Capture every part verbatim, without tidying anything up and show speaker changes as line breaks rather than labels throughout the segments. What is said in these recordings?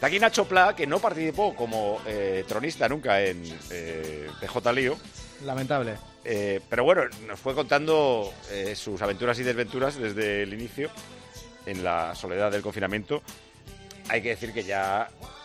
Está aquí Nacho Pla, que no participó como eh, tronista nunca en eh, P J Lío.
Lamentable.
Eh, pero bueno, nos fue contando eh, sus aventuras y desventuras desde el inicio, en la soledad del confinamiento. Hay que decir que ya...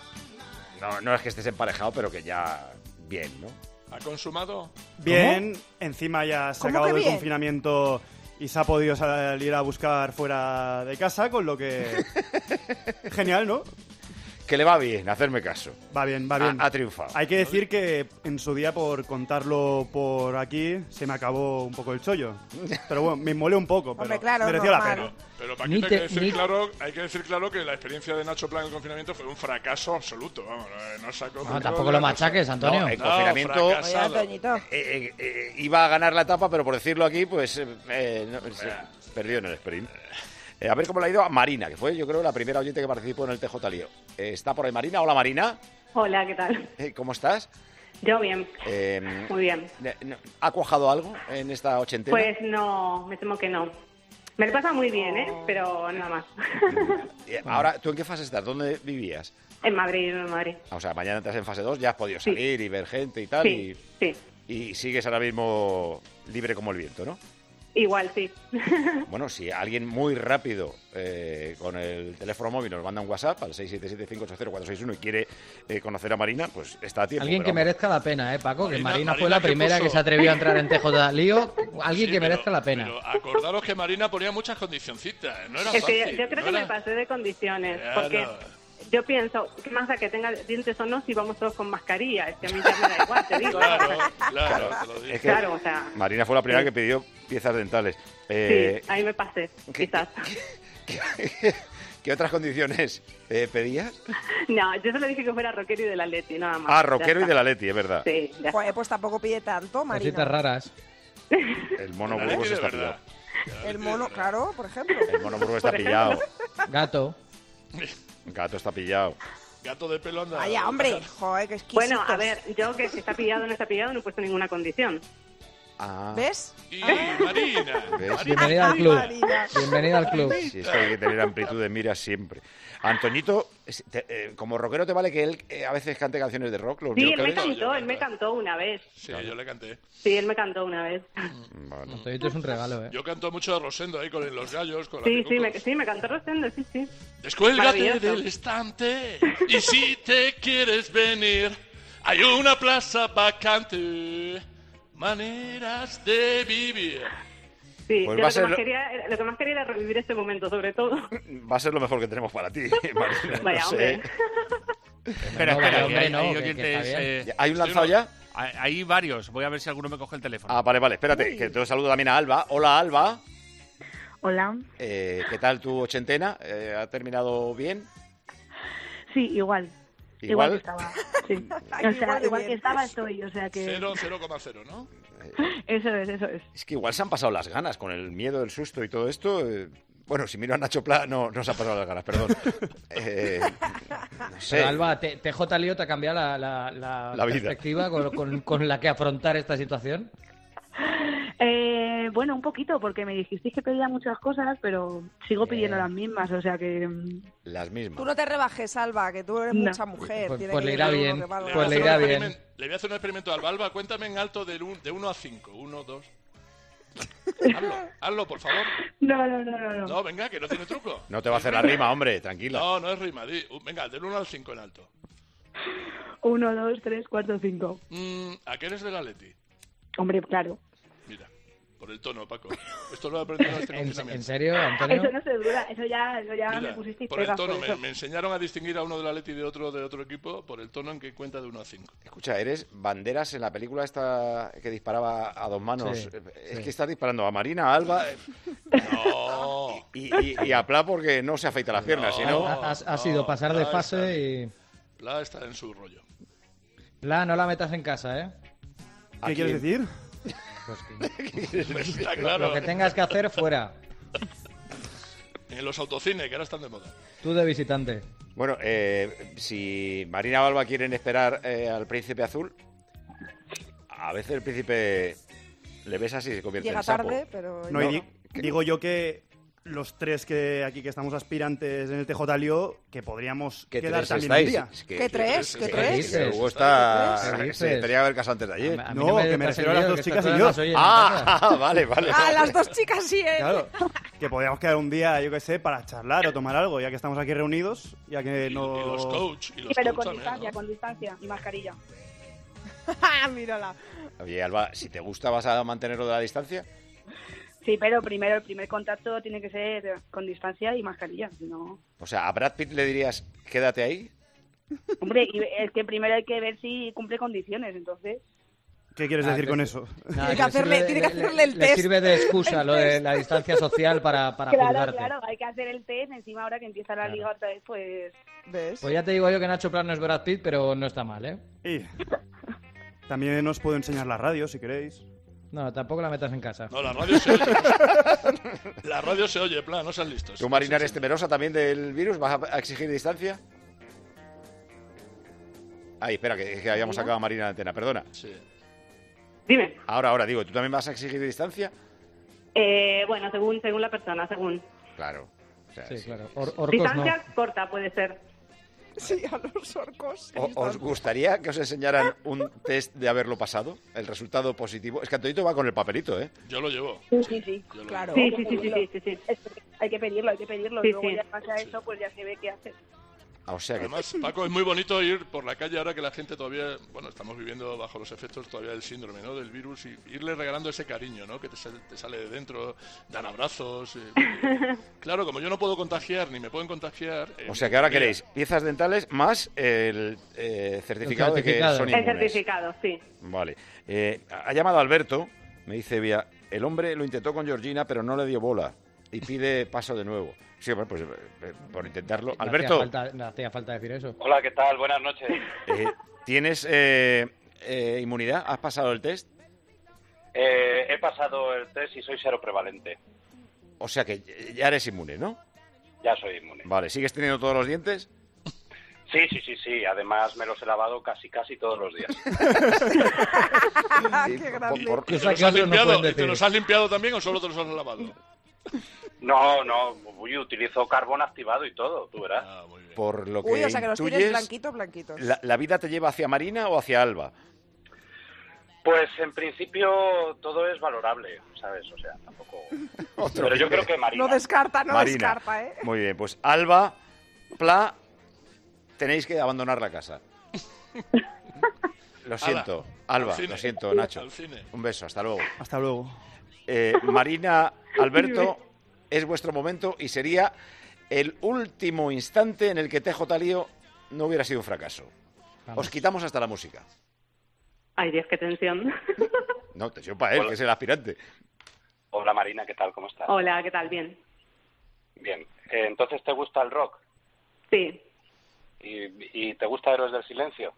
No, no es que estés emparejado, pero que ya bien, ¿no?
¿Ha consumado?
Bien, ¿cómo? Encima ya se ha acabado el
bien?
confinamiento y se ha podido salir a buscar fuera de casa, con lo que... Genial, ¿no?
Que le va bien, hacerme caso.
Va bien, va bien.
Ha, ha triunfado.
Hay que decir que en su día, por contarlo por aquí, se me acabó un poco el chollo. Pero bueno, me molé un poco, pero
Hombre, claro,
mereció la
normal.
pena.
Pero Paquito, hay, que decir claro, hay que decir claro que la experiencia de Nacho Pla en el confinamiento fue un fracaso absoluto. Vamos, no, no sacó
No, tampoco lo machaques, Antonio.
No, en confinamiento
No,
Oye, Antoñito.
eh, eh, eh, iba a ganar la etapa, pero por decirlo aquí, pues eh, eh, no, se perdió en el sprint. Eh, a ver cómo le ha ido a Marina, que fue, yo creo, la primera oyente que participó en el T J Lío. Eh, ¿Está por ahí Marina? Hola, Marina.
Hola, ¿qué tal?
Eh, ¿Cómo estás?
Yo bien,
Eh,
muy bien.
¿Ha cuajado algo en esta ochentena?
Pues no, me temo que no. Me lo pasa muy bien, ¿eh? Pero nada más.
Eh, Ahora, ¿tú en qué fase estás? ¿Dónde vivías?
En Madrid, en Madrid.
O sea, mañana entras en fase dos, ya has podido
Sí.
salir y ver gente y tal.
Sí, sí.
Y, y sigues ahora mismo libre como el viento, ¿no?
Igual, sí.
Bueno, si alguien muy rápido eh, con el teléfono móvil nos manda un WhatsApp al seis siete siete cinco ocho cero cuatro seis uno y quiere eh, conocer a Marina, pues está a tiempo.
Alguien
pero
que
vamos.
merezca la pena, ¿eh, Paco? Que
Marina-
Marina, fue
Marina
la
que
primera
puso-
que se atrevió a entrar en T J Lío. Alguien
Sí,
que
pero-
merezca la pena.
Pero acordaros que Marina ponía muchas condicioncitas. No era
Es que
fácil.
yo, yo creo
no
que
era-
me pasé de condiciones.
Claro.
Porque yo pienso, ¿qué más da que tenga dientes o no si vamos todos con mascarilla? Es que a mí ya me da igual, te digo.
Claro, claro,
Claro,
te lo digo.
es que
Claro, o sea,
Marina fue la primera
Sí.
que pidió piezas dentales. Eh,
sí, ahí me pasé,
¿qué-
quizás.
¿qué, qué otras condiciones eh, pedías?
No, yo solo dije que fuera rockero y del Atleti, nada más.
Ah,
Ya
rockero y
está.
del Atleti, es verdad.
Sí, ya está.
Joder, pues tampoco pide tanto,
Cositas
Marina.
raras.
El mono
El Atleti
Burgos
de
está
verdad.
pillado.
El mono, claro, por ejemplo.
El mono Burgos está
Por ejemplo.
pillado.
Gato.
Gato está pillado.
Gato de pelo anda.
Vaya, hombre. Joder, qué exquisito.
Bueno, a ver, yo que si está pillado o no está pillado no he puesto ninguna condición.
Ah,
¿Ves?
Y Marina.
¿Ves?
Marina.
Bienvenida al
Ay,
club.
Marina.
Bienvenida al club.
sí, es que hay que tener amplitud de mira siempre. Antoñito, es- te- eh, como rockero te vale que él eh, a veces cante canciones de rock. Los
Sí, él me
miércoles?
cantó, él me cantó una vez.
Sí, yo le canté.
Sí, él me cantó una vez.
Bueno.
Antonito es un regalo, ¿eh?
Yo canto mucho de Rosendo ahí con los gallos, con la
Sí, sí,
Picucos.
me, sí, me cantó Rosendo, sí, sí.
Descuélgate
Maravilloso.
del estante y si te quieres venir, hay una plaza vacante. Maneras de vivir.
Sí,
Pues
yo
va a
lo, que
ser
más
lo-
quería, era- lo que más quería era revivir este momento, sobre todo.
Va a ser lo mejor que tenemos para ti, Marina.
Vaya,
no
hombre.
sé.
Espera,
No,
espera,
vale,
que
hombre,
hay,
no,
hay
que- que
oyentes,
está bien.
eh,
¿Hay un lanzado ya?
hay, hay varios. Voy a ver si alguno me coge el teléfono.
Ah, vale, vale, espérate, que te saludo también a Alba. Hola, Alba.
Hola.
Eh, ¿Qué tal tu ochentena? Eh, ¿Ha terminado bien?
Sí, igual.
Igual.
que estaba. Sí.
Ay,
O sea,
igual de
igual
bien.
que estaba estoy. O sea que.
Cero, cero coma cero, ¿no?
Eso es, eso es.
Es que igual se han pasado las ganas con el miedo, el susto y todo esto. eh, Bueno, si miro a Nacho Pla, no, no se han pasado las ganas, perdón. Eh, no sé.
Pero, Alba, T- TJ Lío te ha cambiado la, la, la
La vida.
perspectiva con, con- con la que afrontar esta situación.
Eh, bueno, un poquito, porque me dijisteis que pedía muchas cosas, pero sigo
Bien.
pidiendo las mismas. O sea que. mm,
Las mismas.
Tú no te rebajes, Alba, que tú eres
No.
mucha mujer.
Pues-
Tiene
pues
que
le
ir
irá
uno
bien.
que valga.
Le
Pues
voy,
le
a
irá
hacer un
bien.
experiment- le voy a hacer un experimento a Alba. Alba, cuéntame en alto del un- de uno a cinco. uno, dos. Hazlo, hazlo, por favor.
No, no, no, no. no.
No, venga, que no tiene truco.
No te va a hacer la rima, hombre, tranquila.
No, no es rima. di- uh, Venga, del uno al cinco en alto.
Uno, dos, tres, cuatro, cinco.
Mm, ¿A qué eres del Atleti?
Hombre, claro.
Mira, por el tono, Paco. Esto lo he aprendido en este
¿En,
confinamiento.
en serio, Antonio?
Eso no se duda. Eso ya, eso ya
Mira,
me pusisteis
por el
pegas
tono,
por
me,
eso.
me enseñaron a distinguir a uno del Atleti de otro de otro equipo por el tono en que cuenta de uno a cinco.
Escucha, eres Banderas en la película esta que disparaba a dos manos.
Sí,
es
sí.
que estás disparando a Marina, a Alba eh,
No,
y, y- y a Pla porque no se afeita las piernas,
No.
si no...
Ha, ha- ha sido pasar de
no,
fase y...
Pla está en su rollo.
La, no la metas en casa, ¿eh?
¿A
¿Qué quieres
quién?
decir?
Pues que-
Está
lo
claro.
que tengas que hacer fuera.
En los autocines, que ahora están de moda.
Tú de visitante.
Bueno, eh, si Marina o Alba quieren esperar eh, al príncipe azul, a veces el príncipe le besas y se convierte
Llega
en sapo.
tarde, pero...
No, y
No,
di-
que-
digo yo que los tres que aquí que estamos aspirantes en el T J Lío, que podríamos
¿Qué
quedar
tres
también
estáis?
un día.
Es que-
¿Qué tres? ¿Qué
¿Qué
tres?
dices?
Hugo está...
¿Qué
Se
dices?
tenía que haber casado antes de ayer.
A mí
No,
me
que me
das
refiero a
el
las
lío,
dos
que
chicas
estas
y yo.
cosas oyen en casa.
Ah, vale, vale.
Ah, las dos chicas sí, ¿eh?
Claro, que podíamos quedar un día, yo qué sé, para charlar o tomar algo, ya que estamos aquí reunidos, ya que
Y,
no...
y los coach. Y los
Pero
coach
con
también,
distancia,
¿no?
con distancia y mascarilla.
Mírala.
Oye, Alba, si te gusta, ¿vas a mantenerlo de la distancia?
Sí, pero primero el primer contacto tiene que ser con distancia y mascarilla, si no...
O sea, ¿a Brad Pitt le dirías, quédate ahí?
Hombre, y es que primero hay que ver si cumple condiciones, entonces...
¿Qué quieres
Ah,
decir
te-
con eso?
Nada,
Tiene que
le
hacerle-
sirve-
tiene que
le-
hacerle el
le
test.
sirve de excusa lo de la distancia social para, para
Claro,
juzgarte.
claro, hay que hacer el test, encima ahora que empieza la
Claro.
liga otra vez, pues...
¿Ves?
Pues ya te digo yo que Nacho Plano es Brad Pitt, pero no está mal, ¿eh?
Y también os puedo enseñar la radio, si queréis.
No, tampoco la metas en casa.
No, la radio se oye. La radio se oye, plan, no sean listos.
¿Tú, Marina, eres temerosa también del virus? ¿Vas a exigir distancia? Ay, espera, que, que habíamos sacado a Marina de la antena, perdona.
Sí.
Dime.
Ahora, ahora, digo, ¿tú también vas a exigir distancia?
Eh, bueno, según según la persona, según.
Claro. O sea,
Sí,
sí.
claro. Or- orcos no.
Distancia corta puede ser.
Sí, a los orcos.
O- ¿Os gustaría que os enseñaran un test de haberlo pasado? El resultado positivo. Es que Antonito va con el papelito, ¿eh?
Yo lo llevo.
Sí, sí, sí.
Yo lo
Claro.
Sí, sí, sí, sí, sí, sí, sí.
Es que hay que pedirlo, hay que pedirlo.
Sí,
y luego
sí.
ya pasa eso, pues ya se ve qué hacer.
Ah, o sea que...
Además, Paco, es muy bonito ir por la calle ahora que la gente todavía, bueno, estamos viviendo bajo los efectos todavía del síndrome, ¿no? Del virus y irle regalando ese cariño, ¿no? Que te sale, te sale de dentro, dan abrazos. eh, eh. Claro, como yo no puedo contagiar ni me pueden contagiar. eh,
O sea que ahora
mira,
queréis piezas dentales más el eh, certificado,
El certificado.
de que son
El
inmunes.
certificado, sí.
Vale. Eh, ha llamado Alberto, me dice, vía, el hombre lo intentó con Georgina, pero no le dio bola. Y pide paso de nuevo. Sí, bueno, pues eh, por intentarlo.
No
Alberto,
hacía falta, no hacía falta decir eso.
Hola, ¿qué tal? Buenas noches.
eh, ¿tienes eh, eh, inmunidad? ¿Has pasado el test?
Eh, he pasado el test y soy cero prevalente.
O sea que ya eres inmune, ¿no?
Ya soy inmune.
Vale, ¿sigues teniendo todos los dientes?
Sí, sí, sí, sí. Además me los he lavado casi, casi todos los días.
Ah,
Sí,
qué
por-
grande.
por-
¿Y te,
Cosa
los
que
has
otros no
limpiado,
pueden
¿Y te
decir.
los has limpiado también o solo te los has lavado?
No, no, uy, utilizo carbón activado y todo, tú verás.
Ah, muy bien.
Por lo que
Uy, o sea que los tienes
intuyes,
blanquitos, blanquitos.
la, ¿la vida te lleva hacia Marina o hacia Alba?
Pues en principio todo es valorable, ¿sabes? O sea, tampoco...
Otro
Pero yo
que-
creo que Marina.
No descarta, no
Marina.
descarta, ¿eh?
Muy bien, pues Alba, Pla, tenéis que abandonar la casa. Lo siento, Alba,
al cine.
lo siento, Nacho.
Al cine.
Un beso, hasta luego.
Hasta luego.
Eh, Marina, Alberto, es vuestro momento y sería el último instante en el que T J Lío no hubiera sido un fracaso. Os quitamos hasta la música.
Ay, Dios, qué tensión.
No, tensión para él,
Hola.
que es el aspirante.
Hola Marina, ¿qué tal? ¿Cómo estás?
Hola, ¿qué tal? Bien.
Bien. Eh, entonces, ¿te gusta el rock?
Sí,
¿Y, y te gusta Héroes del Silencio?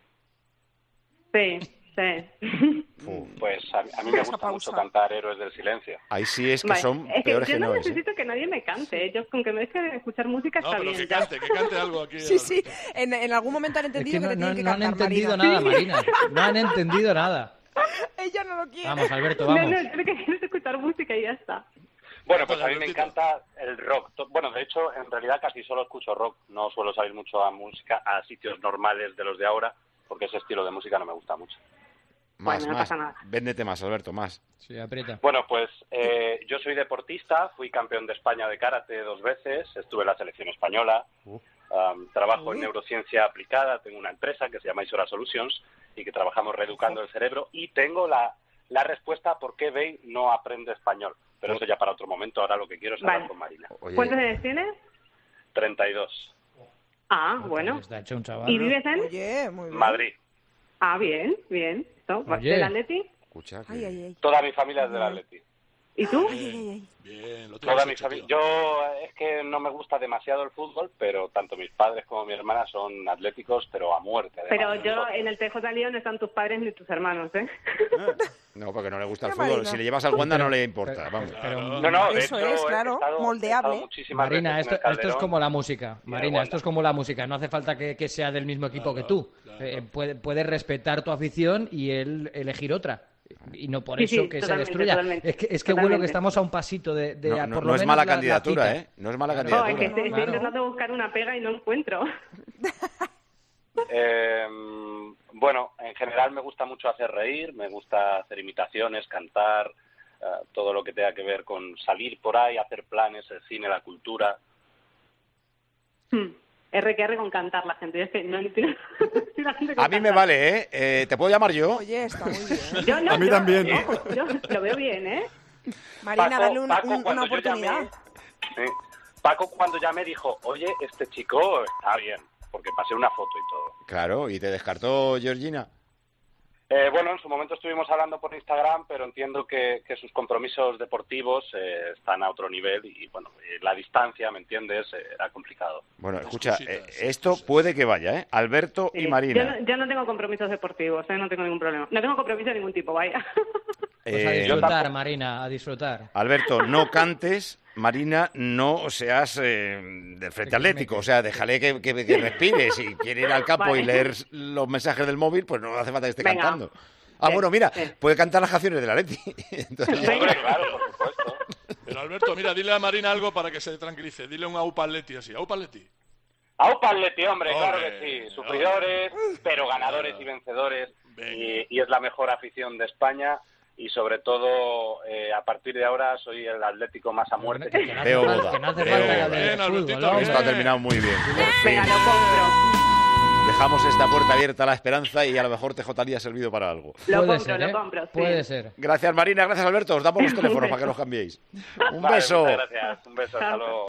sí, sí.
Uf,
Pues a, a mí me
Esa
gusta
pausa.
mucho cantar Héroes del Silencio.
ahí sí es que
Vale,
son
es que
peores
yo
que
no
no es. ¿eh?
necesito que nadie me cante. Yo con que me deje de escuchar música
No,
está
pero
bien.
que
ya.
cante, que cante algo aquí.
Sí, sí.
Alberto.
En, en algún momento han
Es
entendido
que
que,
no,
le
no-
tienen que
no han
cantar,
entendido
Marina.
nada, Marina. No han entendido nada.
Ella no lo quiere.
Vamos, Alberto,
No,
vamos.
no, yo lo que quiero es escuchar música y ya está.
Bueno, pues
Hola,
a mí me
Albertito.
encanta el rock. To- Bueno, de hecho, en realidad casi solo escucho rock. No suelo salir mucho a música, a sitios normales de los de ahora, porque ese estilo de música no me gusta mucho.
Más,
Bueno, no
más.
pasa nada.
Véndete más, Alberto, más.
Sí, aprieta.
Bueno, pues eh, yo soy deportista, fui campeón de España de karate dos veces, estuve en la selección española,
Uh.
um, trabajo en
Uy.
neurociencia aplicada, tengo una empresa que se llama Isora Solutions y que trabajamos reeducando el cerebro y tengo la, la respuesta por qué Bey no aprende español. Pero eso ya para otro momento, ahora lo que quiero es hablar
Vale.
con Marina.
Oye,
¿Cuántos años tienes?
treinta y dos,
Ah, bueno.
Está hecho un chaval.
¿Y vives en?
Oye, muy bien.
Madrid.
Ah, bien, bien. ¿No?
Oye.
¿Del Atleti?
escucha, que-
Ay, ay, ay.
Toda mi familia es del Atleti.
¿Y tú?
Ay, ay, ay.
Bien, lo
Toda
tienes
mi
hecho,
familia.
tío.
Yo es que no me gusta demasiado el fútbol, pero tanto mis padres como mi hermana son atléticos, pero a muerte.
Pero
además.
yo en el T J Lío no están tus padres ni tus hermanos, ¿eh?
No, porque no le gusta el
Qué
fútbol.
Marina.
Si le llevas al Wanda
Pero-
no le importa,
pero-
vamos.
pero-
No, no, de
Eso
hecho,
es,
he
claro,
estado- he
moldeable.
estado muchísimas
Marina,
veces en
esto,
el
esto es
Calderón.
como la música.
y
Marina,
Wanda.
esto es como la música. No hace falta que, que sea del mismo equipo que tú.
claro.
Eh, puede, puedes respetar tu afición y él elegir otra. y no por
Sí,
eso
sí,
que se
totalmente,
destruya.
totalmente,
Es que, es que
totalmente.
bueno que estamos a un pasito de, de
No,
a
no-
por
no
lo
es
menos
mala
la- la
candidatura,
cita.
¿eh? No es mala
Claro.
No,
candidatura.
es que estoy, estoy
Claro.
intentando buscar una pega y no encuentro.
Eh, bueno, en general me gusta mucho hacer reír, me gusta hacer imitaciones, cantar, eh, todo lo que tenga que ver con salir por ahí, hacer planes, el cine, la cultura.
Hmm. R que R con cantar la gente. Es que no entiendo. Si la gente con
A mí me
cantar.
vale, ¿eh? Eh, ¿Te puedo llamar yo?
Oye, está muy bien.
Yo no,
A mí
yo-
también.
Yo, yo lo veo bien, ¿eh?
Marina,
Paco-
dale una,
Paco,
un-
cuando
una
yo
oportunidad.
llamé- sí. Paco cuando ya me dijo, oye, este chico está bien, porque pasé una foto y todo.
Claro, y te descartó Georgina.
Eh, bueno, en su momento estuvimos hablando por Instagram, pero entiendo que, que sus compromisos deportivos eh, están a otro nivel y, bueno, eh, la distancia, ¿me entiendes?, eh, era complicado.
Bueno,
Las
escucha,
cositas,
eh,
las
esto
cosas.
puede que vaya, ¿eh? Alberto
Sí.
y
Yo
Marina.
no, yo no tengo compromisos deportivos, ¿eh? No tengo ningún problema. No tengo compromiso de ningún tipo, vaya.
Pues a
Eh,
disfrutar, Marina, a disfrutar.
Alberto, no cantes. Marina, no seas eh, del Frente Atlético. O sea, déjale que, que, que respire. Si quiere ir al campo
Vale.
y leer los mensajes del móvil, pues no hace falta que esté
Venga.
cantando. Ah,
Sí,
bueno, mira,
sí.
puede cantar las canciones del Atleti. Entonces,
Hombre, claro, por supuesto.
Pero Alberto, mira, dile a Marina algo para que se tranquilice. Dile un Aupaletti así. Aupaletti.
Aupa Atleti, hombre, claro
Hombre,
que sí. Sufridores, pero ganadores y vencedores.
Venga.
Y, y es la mejor afición de España. Y sobre todo, eh, a partir de ahora, soy el Atlético más a muerte.
Que no hace
Veo
falta-
boda,
que no hace
veo
falta que
boda.
hable de
Bien,
fútbol,
Albertito,
hombre.
esto ha terminado muy bien. Por fin.
Venga, lo compro.
Dejamos esta puerta abierta a la esperanza y a lo mejor T J Lee ha servido para algo.
Lo
Puede
compro,
ser,
lo
¿eh?
compro. sí.
Puede ser.
Gracias, Marina. Gracias, Alberto. Os damos los teléfonos para que los cambiéis. Un
Vale,
beso.
muchas gracias. Un beso. Hasta
Chao.
luego.